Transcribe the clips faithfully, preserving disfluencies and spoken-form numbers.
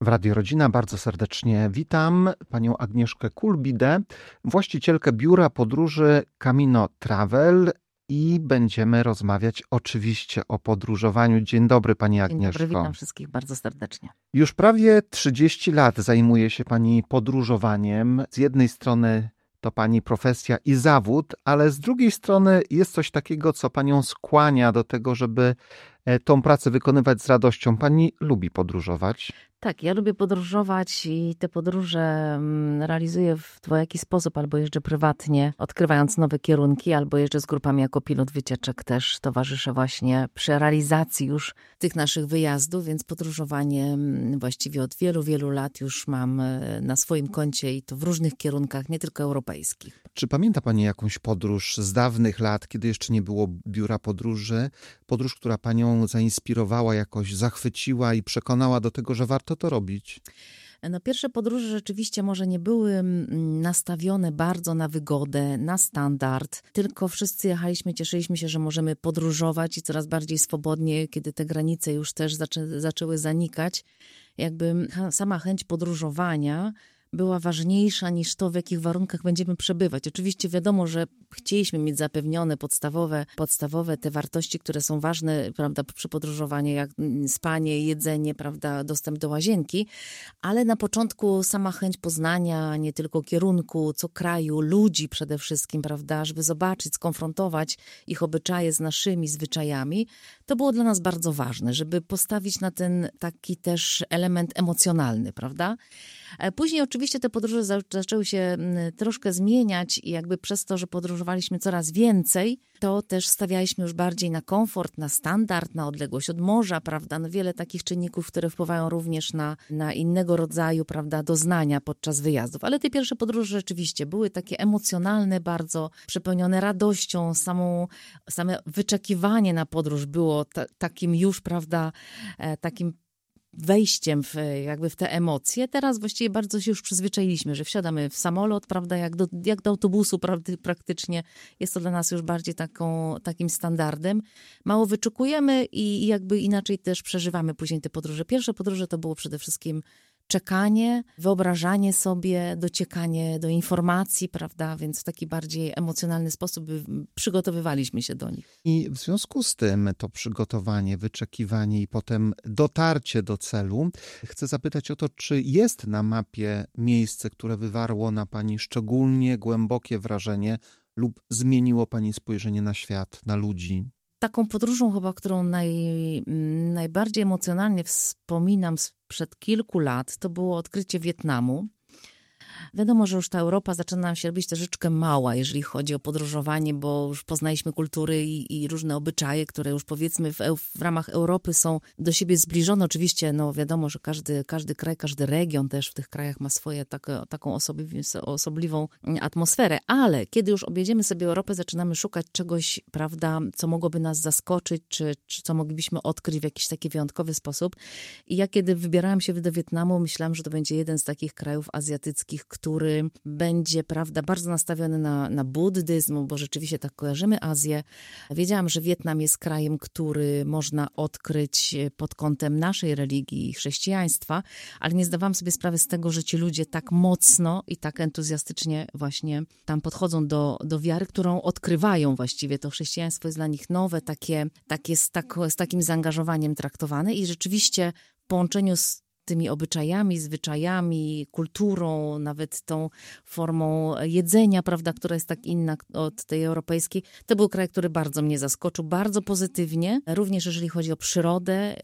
W Radiu Rodzina bardzo serdecznie witam panią Agnieszkę Kulbidę, właścicielkę biura podróży Camino Travel i będziemy rozmawiać oczywiście o podróżowaniu. Dzień dobry pani Agnieszko. Dzień dobry, witam wszystkich bardzo serdecznie. Już prawie trzydzieści lat zajmuje się pani podróżowaniem. Z jednej strony to pani profesja i zawód, ale z drugiej strony jest coś takiego, co panią skłania do tego, żeby tą pracę wykonywać z radością. Pani lubi podróżować? Tak, ja lubię podróżować i te podróże realizuję w dwojaki sposób. Albo jeżdżę prywatnie, odkrywając nowe kierunki, albo jeżdżę z grupami jako pilot wycieczek. Też towarzyszę właśnie przy realizacji już tych naszych wyjazdów, więc podróżowanie właściwie od wielu, wielu lat już mam na swoim koncie i to w różnych kierunkach, nie tylko europejskich. Czy pamięta pani jakąś podróż z dawnych lat, kiedy jeszcze nie było biura podróży? Podróż, która panią zainspirowała, jakoś zachwyciła i przekonała do tego, że warto to robić? No, pierwsze podróże rzeczywiście może nie były nastawione bardzo na wygodę, na standard, tylko wszyscy jechaliśmy, cieszyliśmy się, że możemy podróżować i coraz bardziej swobodnie, kiedy te granice już też zaczę, zaczęły zanikać. Jakby sama chęć podróżowania była ważniejsza niż to, w jakich warunkach będziemy przebywać. Oczywiście wiadomo, że chcieliśmy mieć zapewnione podstawowe, podstawowe te wartości, które są ważne, prawda, przy podróżowaniu, jak spanie, jedzenie, prawda, dostęp do łazienki, ale na początku sama chęć poznania nie tylko kierunku, co kraju, ludzi przede wszystkim, prawda, żeby zobaczyć, skonfrontować ich obyczaje z naszymi zwyczajami, to było dla nas bardzo ważne, żeby postawić na ten taki też element emocjonalny, prawda. Później oczywiście te podróże zaczęły się troszkę zmieniać i jakby przez to, że podróżowaliśmy coraz więcej, to też stawialiśmy już bardziej na komfort, na standard, na odległość od morza, prawda, no wiele takich czynników, które wpływają również na, na innego rodzaju, prawda, doznania podczas wyjazdów. Ale te pierwsze podróże rzeczywiście były takie emocjonalne, bardzo przepełnione radością, samą, same wyczekiwanie na podróż było ta, takim już, prawda, takim wejściem w, jakby w te emocje. Teraz właściwie bardzo się już przyzwyczailiśmy, że wsiadamy w samolot, prawda, jak do, jak do autobusu prawdy, praktycznie. Jest to dla nas już bardziej taką, takim standardem. Mało wyczekujemy i jakby inaczej też przeżywamy później te podróże. Pierwsze podróże to było przede wszystkim czekanie, wyobrażanie sobie, dociekanie do informacji, prawda, więc w taki bardziej emocjonalny sposób przygotowywaliśmy się do nich. I w związku z tym to przygotowanie, wyczekiwanie i potem dotarcie do celu, chcę zapytać o to, czy jest na mapie miejsce, które wywarło na pani szczególnie głębokie wrażenie lub zmieniło pani spojrzenie na świat, na ludzi? Taką podróżą chyba, którą naj, najbardziej emocjonalnie wspominam sprzed kilku lat, to było odkrycie Wietnamu. Wiadomo, że już ta Europa zaczyna nam się robić troszeczkę mała, jeżeli chodzi o podróżowanie, bo już poznaliśmy kultury i, i różne obyczaje, które już powiedzmy w, w ramach Europy są do siebie zbliżone. Oczywiście no wiadomo, że każdy, każdy kraj, każdy region też w tych krajach ma swoje takie, taką osobliwą, osobliwą atmosferę, ale kiedy już objedziemy sobie Europę, zaczynamy szukać czegoś, prawda, co mogłoby nas zaskoczyć, czy, czy co moglibyśmy odkryć w jakiś taki wyjątkowy sposób. I ja kiedy wybierałam się do Wietnamu, myślałam, że to będzie jeden z takich krajów azjatyckich, który będzie, prawda, bardzo nastawiony na, na buddyzm, bo rzeczywiście tak kojarzymy Azję. Wiedziałam, że Wietnam jest krajem, który można odkryć pod kątem naszej religii i chrześcijaństwa, ale nie zdawałam sobie sprawy z tego, że ci ludzie tak mocno i tak entuzjastycznie właśnie tam podchodzą do, do wiary, którą odkrywają właściwie. To chrześcijaństwo jest dla nich nowe, takie, takie z, tak, z takim zaangażowaniem traktowane i rzeczywiście w połączeniu z tymi obyczajami, zwyczajami, kulturą, nawet tą formą jedzenia, prawda, która jest tak inna od tej europejskiej. To był kraj, który bardzo mnie zaskoczył, bardzo pozytywnie, również jeżeli chodzi o przyrodę,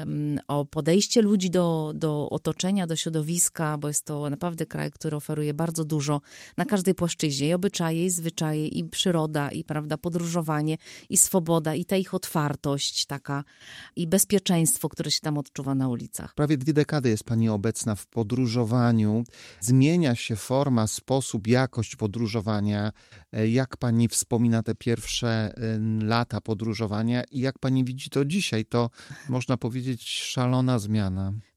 o podejście ludzi do, do otoczenia, do środowiska, bo jest to naprawdę kraj, który oferuje bardzo dużo na każdej płaszczyźnie, i obyczaje, i zwyczaje, i przyroda, i prawda, podróżowanie, i swoboda, i ta ich otwartość taka, i bezpieczeństwo, które się tam odczuwa na ulicach. Prawie dwie dekady jest pani obecna w podróżowaniu. Zmienia się forma, sposób, jakość podróżowania. Jak pani wspomina te pierwsze lata podróżowania i jak pani widzi to dzisiaj? To można powiedzieć szalona zmiana.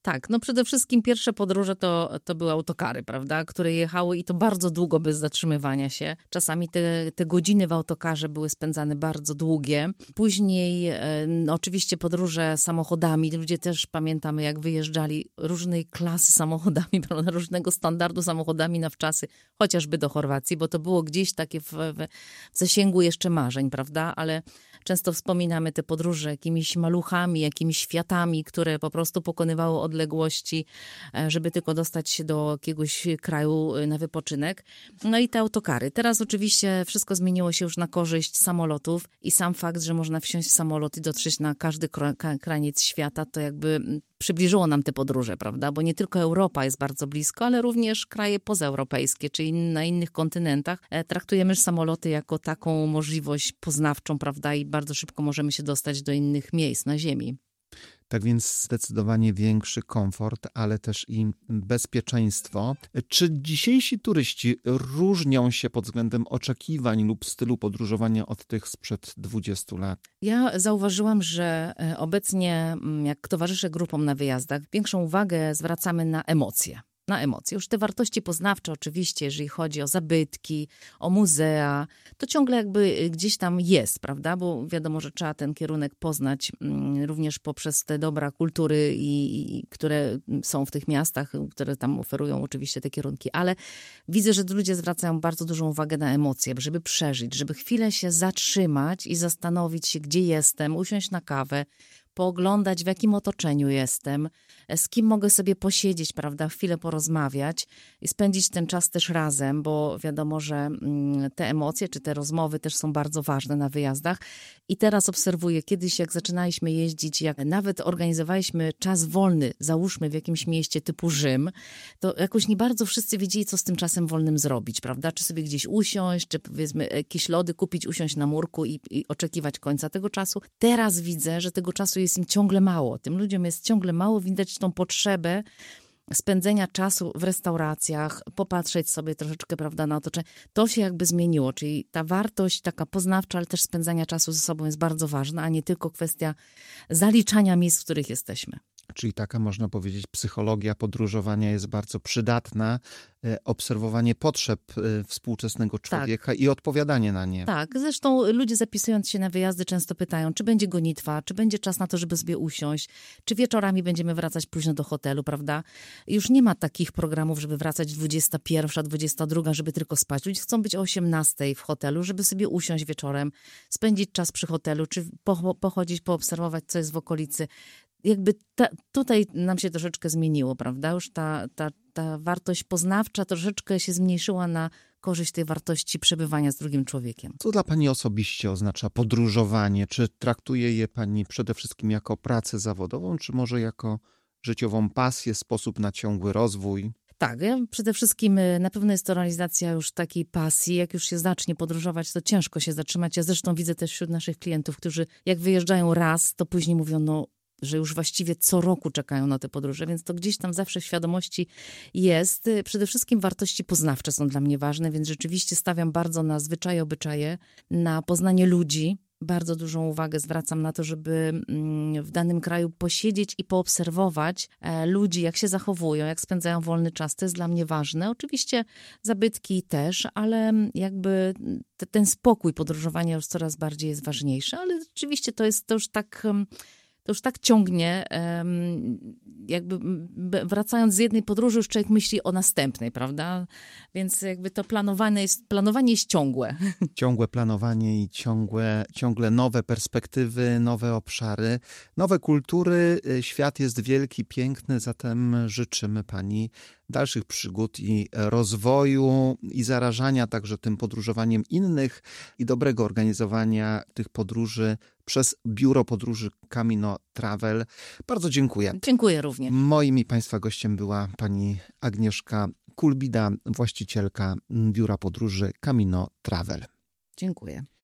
Tak, no przede wszystkim pierwsze podróże to, to były autokary, prawda, które jechały i to bardzo długo bez zatrzymywania się. Czasami te, te godziny w autokarze były spędzane bardzo długie. Później e, no, oczywiście podróże samochodami. Ludzie też pamiętamy, jak wyjeżdżali różnej klasy samochodami, prawda, różnego standardu samochodami na wczasy, chociażby do Chorwacji, bo to było gdzieś takie w, w, w zasięgu jeszcze marzeń, prawda, ale często wspominamy te podróże jakimiś maluchami, jakimiś światami, które po prostu pokonywały odległości, żeby tylko dostać się do jakiegoś kraju na wypoczynek. No i te autokary. Teraz oczywiście wszystko zmieniło się już na korzyść samolotów i sam fakt, że można wsiąść w samolot i dotrzeć na każdy kra- kraniec świata, to jakby przybliżyło nam te podróże, prawda? Bo nie tylko Europa jest bardzo blisko, ale również kraje pozaeuropejskie, czyli na innych kontynentach. Traktujemy samoloty jako taką możliwość poznawczą, prawda? I bardzo szybko możemy się dostać do innych miejsc na ziemi. Tak więc zdecydowanie większy komfort, ale też i bezpieczeństwo. Czy dzisiejsi turyści różnią się pod względem oczekiwań lub stylu podróżowania od tych sprzed dwudziestu lat? Ja zauważyłam, że obecnie, jak towarzyszę grupom na wyjazdach, większą uwagę zwracamy na emocje. Na emocje. Już te wartości poznawcze oczywiście, jeżeli chodzi o zabytki, o muzea, to ciągle jakby gdzieś tam jest, prawda? Bo wiadomo, że trzeba ten kierunek poznać mm, również poprzez te dobra kultury, i, i, które są w tych miastach, które tam oferują oczywiście te kierunki. Ale widzę, że ludzie zwracają bardzo dużą uwagę na emocje, żeby przeżyć, żeby chwilę się zatrzymać i zastanowić się, gdzie jestem, usiąść na kawę, pooglądać, w jakim otoczeniu jestem, z kim mogę sobie posiedzieć, prawda, chwilę porozmawiać i spędzić ten czas też razem, bo wiadomo, że te emocje czy te rozmowy też są bardzo ważne na wyjazdach. I teraz obserwuję, kiedyś jak zaczynaliśmy jeździć, jak nawet organizowaliśmy czas wolny, załóżmy w jakimś mieście typu Rzym, to jakoś nie bardzo wszyscy wiedzieli, co z tym czasem wolnym zrobić, prawda? Czy sobie gdzieś usiąść, czy powiedzmy jakieś lody kupić, usiąść na murku i, i oczekiwać końca tego czasu. Teraz widzę, że tego czasu jest im ciągle mało. Tym ludziom jest ciągle mało, widać tą potrzebę spędzenia czasu w restauracjach, popatrzeć sobie troszeczkę, prawda, na otoczenie. To się jakby zmieniło, czyli ta wartość taka poznawcza, ale też spędzania czasu ze sobą jest bardzo ważna, a nie tylko kwestia zaliczania miejsc, w których jesteśmy. Czyli taka, można powiedzieć, psychologia podróżowania jest bardzo przydatna, obserwowanie potrzeb współczesnego człowieka tak. I odpowiadanie na nie. Tak, zresztą ludzie zapisując się na wyjazdy często pytają, czy będzie gonitwa, czy będzie czas na to, żeby sobie usiąść, czy wieczorami będziemy wracać późno do hotelu, prawda? Już nie ma takich programów, żeby wracać dwudziesta pierwsza, dwudziesta druga, żeby tylko spać. Ludzie chcą być o osiemnastej w hotelu, żeby sobie usiąść wieczorem, spędzić czas przy hotelu, czy po, pochodzić, poobserwować, co jest w okolicy. Jakby ta, tutaj nam się troszeczkę zmieniło, prawda? Już ta, ta, ta wartość poznawcza troszeczkę się zmniejszyła na korzyść tej wartości przebywania z drugim człowiekiem. Co dla pani osobiście oznacza podróżowanie? Czy traktuje je pani przede wszystkim jako pracę zawodową, czy może jako życiową pasję, sposób na ciągły rozwój? Tak, ja przede wszystkim na pewno jest to realizacja już takiej pasji. Jak już się zacznie podróżować, to ciężko się zatrzymać. Ja zresztą widzę też wśród naszych klientów, którzy jak wyjeżdżają raz, to później mówią, no że już właściwie co roku czekają na te podróże, więc to gdzieś tam zawsze w świadomości jest. Przede wszystkim wartości poznawcze są dla mnie ważne, więc rzeczywiście stawiam bardzo na zwyczaje, obyczaje, na poznanie ludzi. Bardzo dużą uwagę zwracam na to, żeby w danym kraju posiedzieć i poobserwować ludzi, jak się zachowują, jak spędzają wolny czas. To jest dla mnie ważne. Oczywiście zabytki też, ale jakby ten spokój podróżowania już coraz bardziej jest ważniejszy, ale rzeczywiście to jest to już tak... to już tak ciągnie, jakby wracając z jednej podróży, już człowiek myśli o następnej, prawda? Więc jakby to planowanie jest, planowanie jest ciągłe. Ciągłe planowanie i ciągłe, ciągle nowe perspektywy, nowe obszary, nowe kultury. Świat jest wielki, piękny, zatem życzymy pani dalszych przygód i rozwoju i zarażania także tym podróżowaniem innych i dobrego organizowania tych podróży przez Biuro Podróży Camino Travel. Bardzo dziękuję. Dziękuję również. Moim i państwa gościem była pani Agnieszka Kulbida, właścicielka Biura Podróży Camino Travel. Dziękuję.